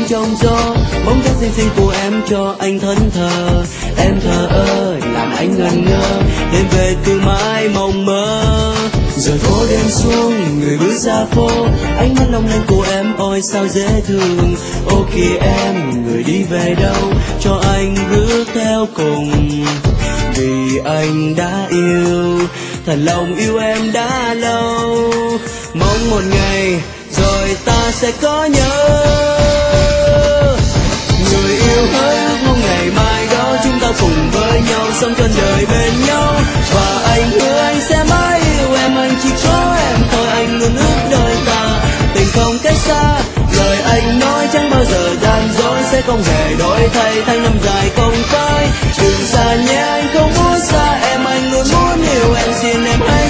trong gió, bóng dáng xinh xinh của em cho anh thẫn thờ. Em thờ ơ làm anh ngẩn ngơ, đêm về cứ mãi mộng mơ. Rồi phố đêm xuống, người bước ra phố, ánh mắt long lanh của em ôi sao dễ thương. Ô kìa em, người đi về đâu, cho anh bước theo cùng. Vì anh đã yêu, thật lòng yêu em đã lâu. Mong một ngày rồi ta sẽ có nhớ. Người yêu hỡi ước mong ngày mai đó chúng ta cùng với nhau sống trọn đời bên nhau. Và anh hứa anh sẽ mãi yêu em, anh chỉ có em thôi, anh luôn ước đời ta tình không cách xa. Lời anh nói chẳng bao giờ gian dối, sẽ không hề đổi thay tháng năm dài không phai. Đừng xa nhé anh không muốn xa em, anh luôn muốn yêu em, xin em hãy